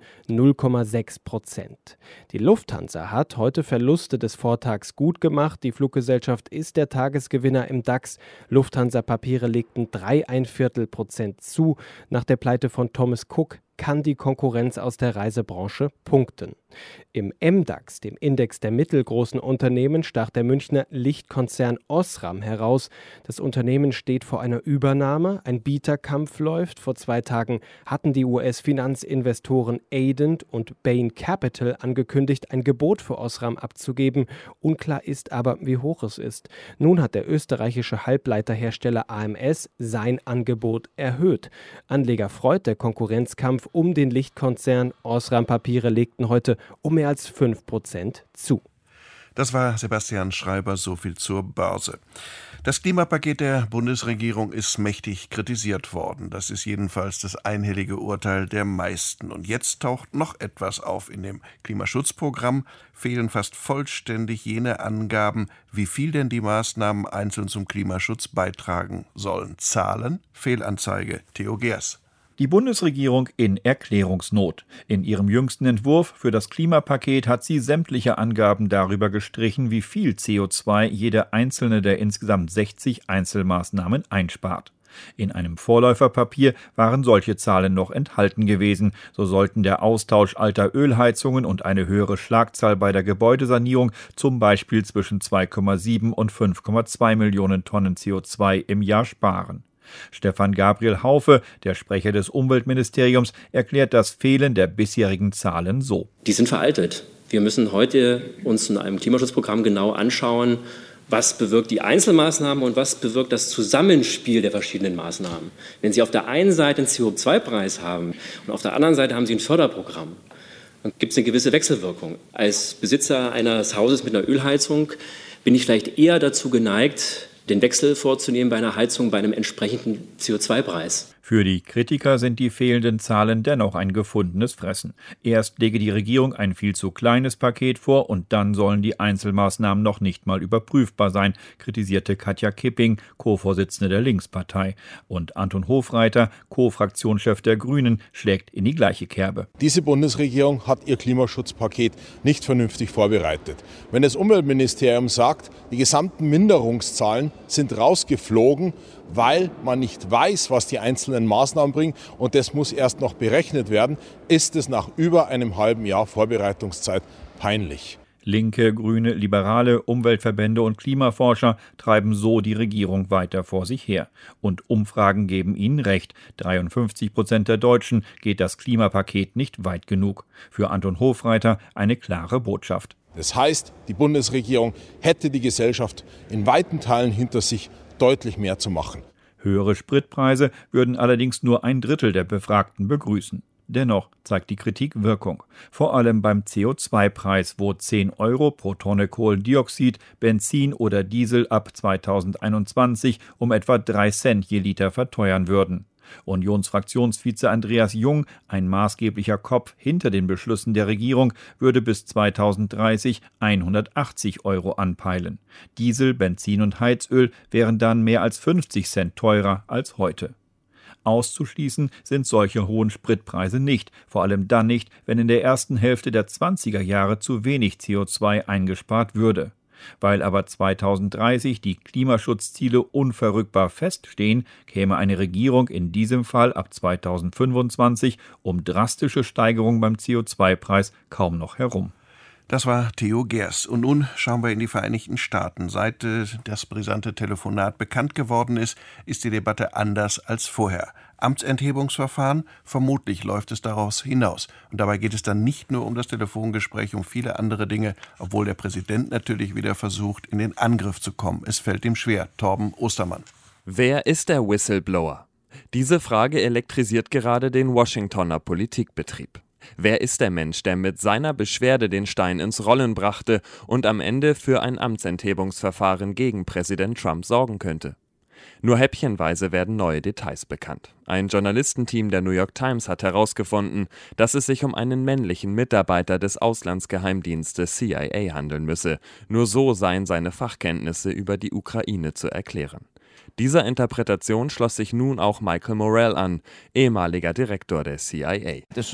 0,6%. Die Lufthansa hat heute Verluste des Vortags gut gemacht. Die Fluggesellschaft ist der Tagesgewinner im DAX. Lufthansa-Papiere legten 3,25% zu. Nach der Pleite von Thomas Cook kann die Konkurrenz aus der Reisebranche punkten. Im MDAX, dem Index der mittelgroßen Unternehmen, stach der Münchner Lichtkonzern Osram heraus. Das Unternehmen steht vor einer Übernahme. Ein Bieterkampf läuft. Vor 2 Tagen hatten die US-Finanzinvestoren Aident und Bain Capital angekündigt, ein Gebot für Osram abzugeben. Unklar ist aber, wie hoch es ist. Nun hat der österreichische Halbleiterhersteller AMS sein Angebot erhöht. Anleger freut der Konkurrenzkampf um den Lichtkonzern. Osram-Papiere legten heute um mehr als 5% zu. Das war Sebastian Schreiber, so viel zur Börse. Das Klimapaket der Bundesregierung ist mächtig kritisiert worden. Das ist jedenfalls das einhellige Urteil der meisten. Und jetzt taucht noch etwas auf. In dem Klimaschutzprogramm fehlen fast vollständig jene Angaben, wie viel denn die Maßnahmen einzeln zum Klimaschutz beitragen sollen. Zahlen, Fehlanzeige, Theo Geers. Die Bundesregierung in Erklärungsnot. In ihrem jüngsten Entwurf für das Klimapaket hat sie sämtliche Angaben darüber gestrichen, wie viel CO2 jede einzelne der insgesamt 60 Einzelmaßnahmen einspart. In einem Vorläuferpapier waren solche Zahlen noch enthalten gewesen. So sollten der Austausch alter Ölheizungen und eine höhere Schlagzahl bei der Gebäudesanierung zum Beispiel zwischen 2,7 und 5,2 Millionen Tonnen CO2 im Jahr sparen. Stefan Gabriel Haufe, der Sprecher des Umweltministeriums, erklärt das Fehlen der bisherigen Zahlen so. Die sind veraltet. Wir müssen heute uns in einem Klimaschutzprogramm genau anschauen, was bewirkt die Einzelmaßnahmen und was bewirkt das Zusammenspiel der verschiedenen Maßnahmen. Wenn Sie auf der einen Seite einen CO2-Preis haben und auf der anderen Seite haben Sie ein Förderprogramm, dann gibt es eine gewisse Wechselwirkung. Als Besitzer eines Hauses mit einer Ölheizung bin ich vielleicht eher dazu geneigt, den Wechsel vorzunehmen bei einer Heizung bei einem entsprechenden CO2-Preis. Für die Kritiker sind die fehlenden Zahlen dennoch ein gefundenes Fressen. Erst lege die Regierung ein viel zu kleines Paket vor und dann sollen die Einzelmaßnahmen noch nicht mal überprüfbar sein, kritisierte Katja Kipping, Co-Vorsitzende der Linkspartei. Und Anton Hofreiter, Co-Fraktionschef der Grünen, schlägt in die gleiche Kerbe. Diese Bundesregierung hat ihr Klimaschutzpaket nicht vernünftig vorbereitet. Wenn das Umweltministerium sagt, die gesamten Minderungszahlen sind rausgeflogen, weil man nicht weiß, was die einzelnen Maßnahmen bringen und das muss erst noch berechnet werden, ist es nach über einem halben Jahr Vorbereitungszeit peinlich. Linke, Grüne, Liberale, Umweltverbände und Klimaforscher treiben so die Regierung weiter vor sich her. Und Umfragen geben ihnen recht. 53% der Deutschen geht das Klimapaket nicht weit genug. Für Anton Hofreiter eine klare Botschaft. Das heißt, die Bundesregierung hätte die Gesellschaft in weiten Teilen hinter sich deutlich mehr zu machen. Höhere Spritpreise würden allerdings nur 1/3 der Befragten begrüßen. Dennoch zeigt die Kritik Wirkung. Vor allem beim CO2-Preis, wo 10 Euro pro Tonne Kohlendioxid, Benzin oder Diesel ab 2021 um etwa 3 Cent je Liter verteuern würden. Unionsfraktionsvize Andreas Jung, ein maßgeblicher Kopf hinter den Beschlüssen der Regierung, würde bis 2030 180 Euro anpeilen. Diesel, Benzin und Heizöl wären dann mehr als 50 Cent teurer als heute. Auszuschließen sind solche hohen Spritpreise nicht, vor allem dann nicht, wenn in der ersten Hälfte der 20er Jahre zu wenig CO2 eingespart würde. Weil aber 2030 die Klimaschutzziele unverrückbar feststehen, käme eine Regierung in diesem Fall ab 2025 um drastische Steigerungen beim CO2-Preis kaum noch herum. Das war Theo Gers. Und nun schauen wir in die Vereinigten Staaten. Seit das brisante Telefonat bekannt geworden ist, ist die Debatte anders als vorher. Amtsenthebungsverfahren? Vermutlich läuft es daraus hinaus. Und dabei geht es dann nicht nur um das Telefongespräch, um viele andere Dinge, obwohl der Präsident natürlich wieder versucht, in den Angriff zu kommen. Es fällt ihm schwer. Torben Ostermann. Wer ist der Whistleblower? Diese Frage elektrisiert gerade den Washingtoner Politikbetrieb. Wer ist der Mensch, der mit seiner Beschwerde den Stein ins Rollen brachte und am Ende für ein Amtsenthebungsverfahren gegen Präsident Trump sorgen könnte? Nur häppchenweise werden neue Details bekannt. Ein Journalistenteam der New York Times hat herausgefunden, dass es sich um einen männlichen Mitarbeiter des Auslandsgeheimdienstes CIA handeln müsse. Nur so seien seine Fachkenntnisse über die Ukraine zu erklären. Dieser Interpretation schloss sich nun auch Michael Morell an, ehemaliger Direktor der CIA. Das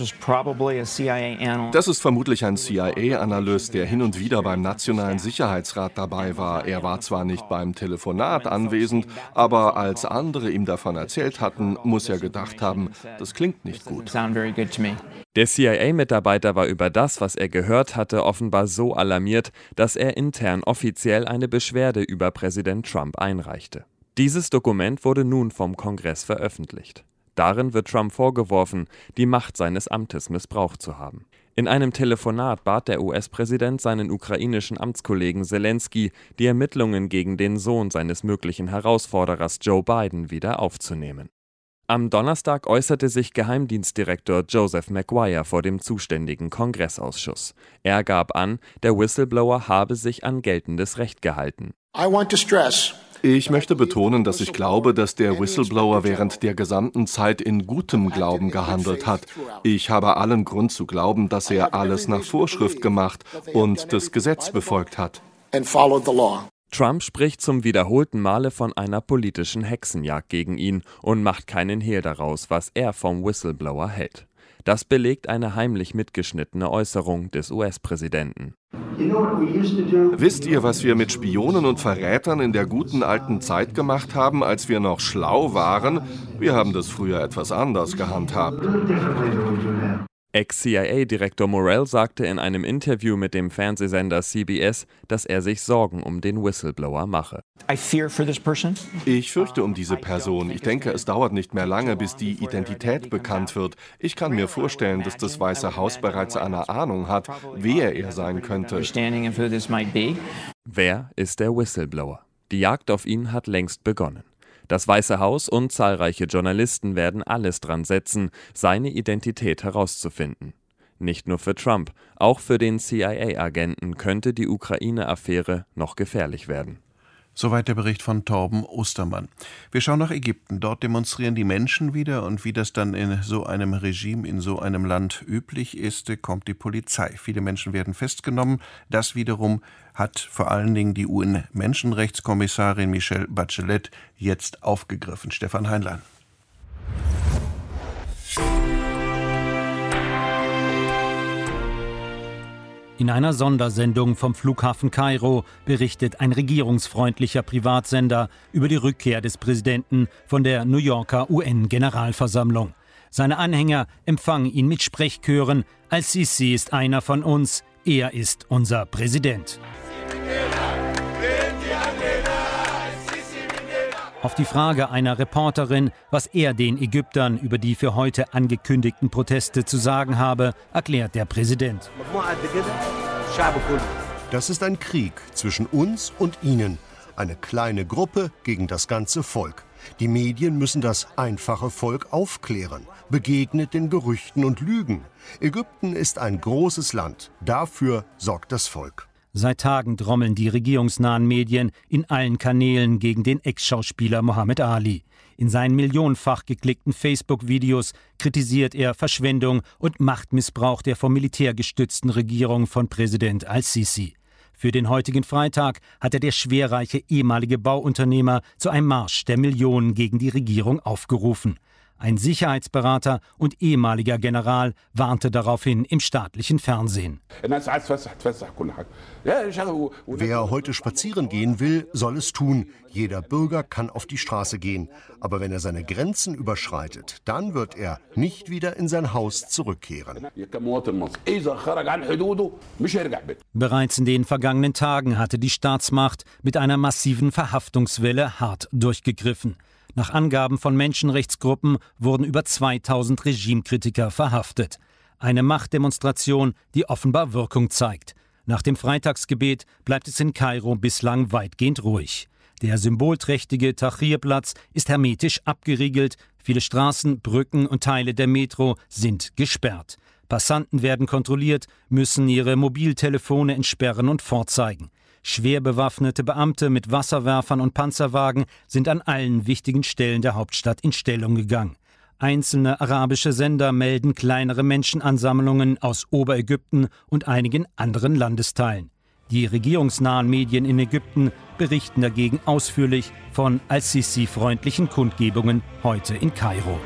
ist vermutlich ein CIA-Analyst, der hin und wieder beim Nationalen Sicherheitsrat dabei war. Er war zwar nicht beim Telefonat anwesend, aber als andere ihm davon erzählt hatten, muss er gedacht haben, das klingt nicht gut. Der CIA-Mitarbeiter war über das, was er gehört hatte, offenbar so alarmiert, dass er intern offiziell eine Beschwerde über Präsident Trump einreichte. Dieses Dokument wurde nun vom Kongress veröffentlicht. Darin wird Trump vorgeworfen, die Macht seines Amtes missbraucht zu haben. In einem Telefonat bat der US-Präsident seinen ukrainischen Amtskollegen Zelensky, die Ermittlungen gegen den Sohn seines möglichen Herausforderers Joe Biden wieder aufzunehmen. Am Donnerstag äußerte sich Geheimdienstdirektor Joseph Maguire vor dem zuständigen Kongressausschuss. Er gab an, der Whistleblower habe sich an geltendes Recht gehalten. Ich möchte betonen, dass ich glaube, dass der Whistleblower während der gesamten Zeit in gutem Glauben gehandelt hat. Ich habe allen Grund zu glauben, dass er alles nach Vorschrift gemacht und das Gesetz befolgt hat. Trump spricht zum wiederholten Male von einer politischen Hexenjagd gegen ihn und macht keinen Hehl daraus, was er vom Whistleblower hält. Das belegt eine heimlich mitgeschnittene Äußerung des US-Präsidenten. Wisst ihr, was wir mit Spionen und Verrätern in der guten alten Zeit gemacht haben, als wir noch schlau waren? Wir haben das früher etwas anders gehandhabt. Ex-CIA-Direktor Morell sagte in einem Interview mit dem Fernsehsender CBS, dass er sich Sorgen um den Whistleblower mache. Ich fürchte um diese Person. Ich denke, es dauert nicht mehr lange, bis die Identität bekannt wird. Ich kann mir vorstellen, dass das Weiße Haus bereits eine Ahnung hat, wer er sein könnte. Wer ist der Whistleblower? Die Jagd auf ihn hat längst begonnen. Das Weiße Haus und zahlreiche Journalisten werden alles dran setzen, seine Identität herauszufinden. Nicht nur für Trump, auch für den CIA-Agenten könnte die Ukraine-Affäre noch gefährlich werden. Soweit der Bericht von Torben Ostermann. Wir schauen nach Ägypten. Dort demonstrieren die Menschen wieder und wie das dann in so einem Regime, in so einem Land üblich ist, kommt die Polizei. Viele Menschen werden festgenommen. Das wiederum hat vor allen Dingen die UN-Menschenrechtskommissarin Michelle Bachelet jetzt aufgegriffen. Stefan Heinlein. In einer Sondersendung vom Flughafen Kairo berichtet ein regierungsfreundlicher Privatsender über die Rückkehr des Präsidenten von der New Yorker UN-Generalversammlung. Seine Anhänger empfangen ihn mit Sprechchören. Al-Sisi ist einer von uns, er ist unser Präsident. Auf die Frage einer Reporterin, was er den Ägyptern über die für heute angekündigten Proteste zu sagen habe, erklärt der Präsident. Das ist ein Krieg zwischen uns und ihnen. Eine kleine Gruppe gegen das ganze Volk. Die Medien müssen das einfache Volk aufklären, begegnet den Gerüchten und Lügen. Ägypten ist ein großes Land. Dafür sorgt das Volk. Seit Tagen trommeln die regierungsnahen Medien in allen Kanälen gegen den Ex-Schauspieler Mohammed Ali. In seinen millionenfach geklickten Facebook-Videos kritisiert er Verschwendung und Machtmissbrauch der vom Militär gestützten Regierung von Präsident Al-Sisi. Für den heutigen Freitag hatte der schwerreiche ehemalige Bauunternehmer zu einem Marsch der Millionen gegen die Regierung aufgerufen. Ein Sicherheitsberater und ehemaliger General warnte daraufhin im staatlichen Fernsehen. Wer heute spazieren gehen will, soll es tun. Jeder Bürger kann auf die Straße gehen. Aber wenn er seine Grenzen überschreitet, dann wird er nicht wieder in sein Haus zurückkehren. Bereits in den vergangenen Tagen hatte die Staatsmacht mit einer massiven Verhaftungswelle hart durchgegriffen. Nach Angaben von Menschenrechtsgruppen wurden über 2000 Regimekritiker verhaftet. Eine Machtdemonstration, die offenbar Wirkung zeigt. Nach dem Freitagsgebet bleibt es in Kairo bislang weitgehend ruhig. Der symbolträchtige Tahrir-Platz ist hermetisch abgeriegelt. Viele Straßen, Brücken und Teile der Metro sind gesperrt. Passanten werden kontrolliert, müssen ihre Mobiltelefone entsperren und vorzeigen. Schwer bewaffnete Beamte mit Wasserwerfern und Panzerwagen sind an allen wichtigen Stellen der Hauptstadt in Stellung gegangen. Einzelne arabische Sender melden kleinere Menschenansammlungen aus Oberägypten und einigen anderen Landesteilen. Die regierungsnahen Medien in Ägypten berichten dagegen ausführlich von al-Sisi-freundlichen Kundgebungen heute in Kairo.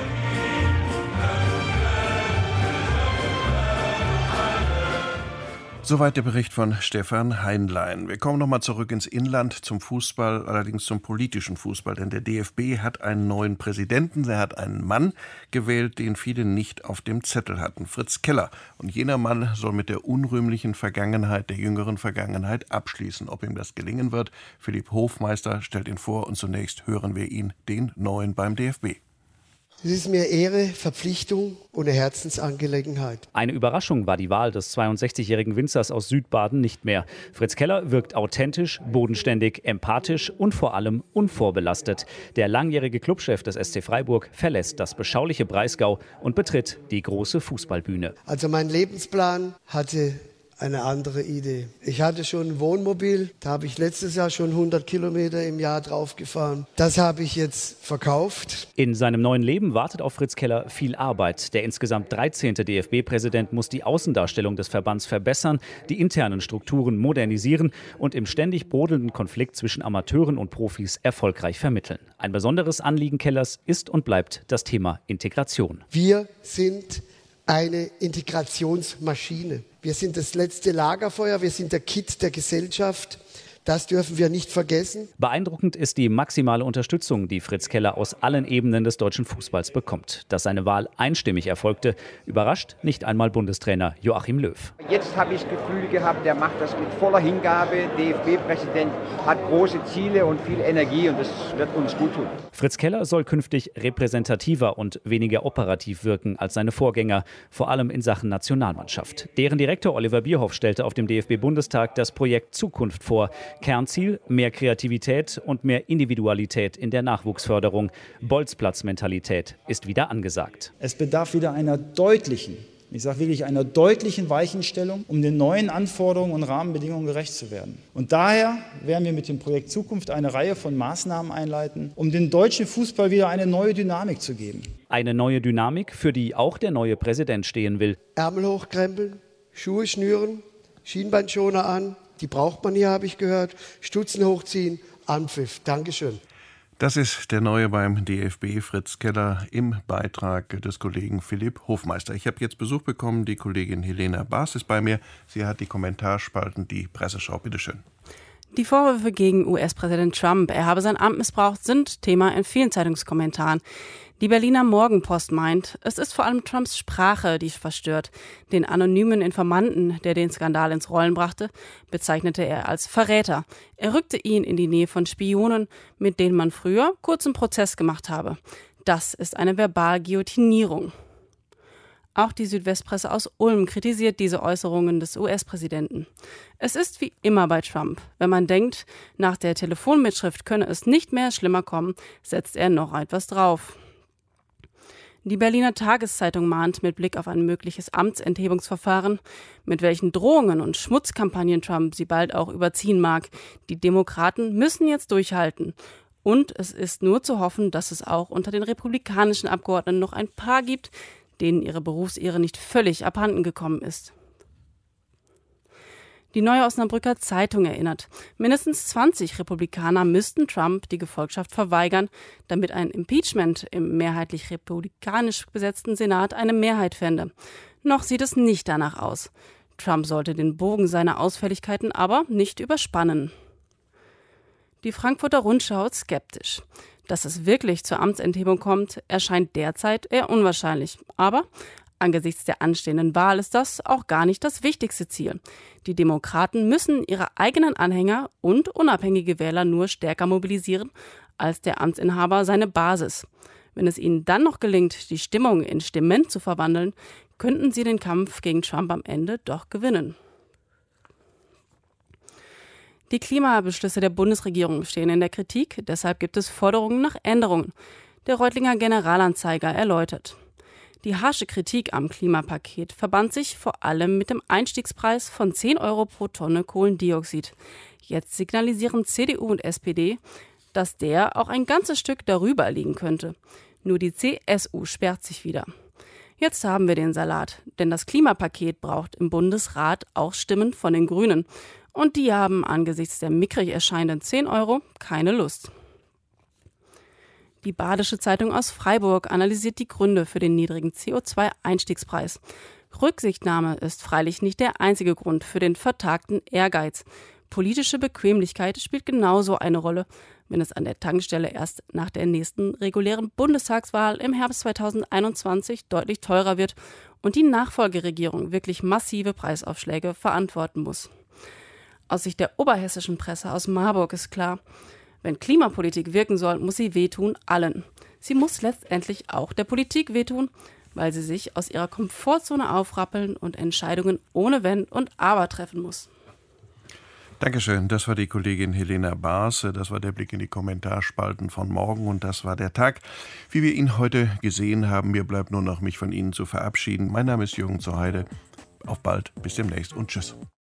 Soweit der Bericht von Stefan Heinlein. Wir kommen nochmal zurück ins Inland zum Fußball, allerdings zum politischen Fußball. Denn der DFB hat einen neuen Präsidenten. Er hat einen Mann gewählt, den viele nicht auf dem Zettel hatten. Fritz Keller. Und jener Mann soll mit der unrühmlichen Vergangenheit, der jüngeren Vergangenheit, abschließen. Ob ihm das gelingen wird, Philipp Hofmeister stellt ihn vor. Und zunächst hören wir ihn, den Neuen beim DFB. Es ist mir Ehre, Verpflichtung und eine Herzensangelegenheit. Eine Überraschung war die Wahl des 62-jährigen Winzers aus Südbaden nicht mehr. Fritz Keller wirkt authentisch, bodenständig, empathisch und vor allem unvorbelastet. Der langjährige Clubchef des SC Freiburg verlässt das beschauliche Breisgau und betritt die große Fußballbühne. Also mein Lebensplan hatte eine andere Idee. Ich hatte schon ein Wohnmobil, da habe ich letztes Jahr schon 100 Kilometer im Jahr drauf gefahren. Das habe ich jetzt verkauft. In seinem neuen Leben wartet auf Fritz Keller viel Arbeit. Der insgesamt 13. DFB-Präsident muss die Außendarstellung des Verbands verbessern, die internen Strukturen modernisieren und im ständig brodelnden Konflikt zwischen Amateuren und Profis erfolgreich vermitteln. Ein besonderes Anliegen Kellers ist und bleibt das Thema Integration. Wir sind eine Integrationsmaschine. Wir sind das letzte Lagerfeuer, wir sind der Kitt der Gesellschaft. Das dürfen wir nicht vergessen. Beeindruckend ist die maximale Unterstützung, die Fritz Keller aus allen Ebenen des deutschen Fußballs bekommt. Dass seine Wahl einstimmig erfolgte, überrascht nicht einmal Bundestrainer Joachim Löw. Jetzt habe ich das Gefühl gehabt, der macht das mit voller Hingabe. DFB-Präsident hat große Ziele und viel Energie und das wird uns gut tun. Fritz Keller soll künftig repräsentativer und weniger operativ wirken als seine Vorgänger, vor allem in Sachen Nationalmannschaft. Deren Direktor Oliver Bierhoff stellte auf dem DFB-Bundestag das Projekt Zukunft vor. Kernziel: mehr Kreativität und mehr Individualität in der Nachwuchsförderung. Bolzplatz-Mentalität ist wieder angesagt. Es bedarf wieder einer deutlichen, ich sage wirklich einer deutlichen Weichenstellung, um den neuen Anforderungen und Rahmenbedingungen gerecht zu werden. Und daher werden wir mit dem Projekt Zukunft eine Reihe von Maßnahmen einleiten, um dem deutschen Fußball wieder eine neue Dynamik zu geben. Eine neue Dynamik, für die auch der neue Präsident stehen will. Ärmel hochkrempeln, Schuhe schnüren, Schienbeinschoner an. Die braucht man hier, habe ich gehört. Stutzen hochziehen, Anpfiff. Dankeschön. Das ist der Neue beim DFB, Fritz Keller, im Beitrag des Kollegen Philipp Hofmeister. Ich habe jetzt Besuch bekommen, die Kollegin Helena Baas ist bei mir. Sie hat die Kommentarspalten, die Presseschau. Bitte schön. Die Vorwürfe gegen US-Präsident Trump, er habe sein Amt missbraucht, sind Thema in vielen Zeitungskommentaren. Die Berliner Morgenpost meint, es ist vor allem Trumps Sprache, die verstört. Den anonymen Informanten, der den Skandal ins Rollen brachte, bezeichnete er als Verräter. Er rückte ihn in die Nähe von Spionen, mit denen man früher kurzen Prozess gemacht habe. Das ist eine Verbalguillotinierung. Auch die Südwestpresse aus Ulm kritisiert diese Äußerungen des US-Präsidenten. Es ist wie immer bei Trump. Wenn man denkt, nach der Telefonmitschrift könne es nicht mehr schlimmer kommen, setzt er noch etwas drauf. Die Berliner Tageszeitung mahnt mit Blick auf ein mögliches Amtsenthebungsverfahren, mit welchen Drohungen und Schmutzkampagnen Trump sie bald auch überziehen mag. Die Demokraten müssen jetzt durchhalten. Und es ist nur zu hoffen, dass es auch unter den republikanischen Abgeordneten noch ein paar gibt, denen ihre Berufsehre nicht völlig abhanden gekommen ist. Die Neue Osnabrücker Zeitung erinnert, mindestens 20 Republikaner müssten Trump die Gefolgschaft verweigern, damit ein Impeachment im mehrheitlich republikanisch besetzten Senat eine Mehrheit fände. Noch sieht es nicht danach aus. Trump sollte den Bogen seiner Ausfälligkeiten aber nicht überspannen. Die Frankfurter Rundschau ist skeptisch. Dass es wirklich zur Amtsenthebung kommt, erscheint derzeit eher unwahrscheinlich. Aber angesichts der anstehenden Wahl ist das auch gar nicht das wichtigste Ziel. Die Demokraten müssen ihre eigenen Anhänger und unabhängige Wähler nur stärker mobilisieren als der Amtsinhaber seine Basis. Wenn es ihnen dann noch gelingt, die Stimmung in Stimmen zu verwandeln, könnten sie den Kampf gegen Trump am Ende doch gewinnen. Die Klimabeschlüsse der Bundesregierung stehen in der Kritik, deshalb gibt es Forderungen nach Änderungen. Der Reutlinger Generalanzeiger erläutert. Die harsche Kritik am Klimapaket verband sich vor allem mit dem Einstiegspreis von 10 € pro Tonne Kohlendioxid. Jetzt signalisieren CDU und SPD, dass der auch ein ganzes Stück darüber liegen könnte. Nur die CSU sperrt sich wieder. Jetzt haben wir den Salat, denn das Klimapaket braucht im Bundesrat auch Stimmen von den Grünen. Und die haben angesichts der mickrig erscheinenden 10 € keine Lust. Die Badische Zeitung aus Freiburg analysiert die Gründe für den niedrigen CO2-Einstiegspreis. Rücksichtnahme ist freilich nicht der einzige Grund für den vertagten Ehrgeiz. Politische Bequemlichkeit spielt genauso eine Rolle, wenn es an der Tankstelle erst nach der nächsten regulären Bundestagswahl im Herbst 2021 deutlich teurer wird und die Nachfolgeregierung wirklich massive Preisaufschläge verantworten muss. Aus Sicht der oberhessischen Presse aus Marburg ist klar, wenn Klimapolitik wirken soll, muss sie wehtun allen. Sie muss letztendlich auch der Politik wehtun, weil sie sich aus ihrer Komfortzone aufrappeln und Entscheidungen ohne Wenn und Aber treffen muss. Dankeschön, das war die Kollegin Helena Baas, das war der Blick in die Kommentarspalten von morgen und das war der Tag, wie wir ihn heute gesehen haben. Mir bleibt nur noch, mich von Ihnen zu verabschieden. Mein Name ist Jürgen zur Heide. Auf bald, bis demnächst und tschüss.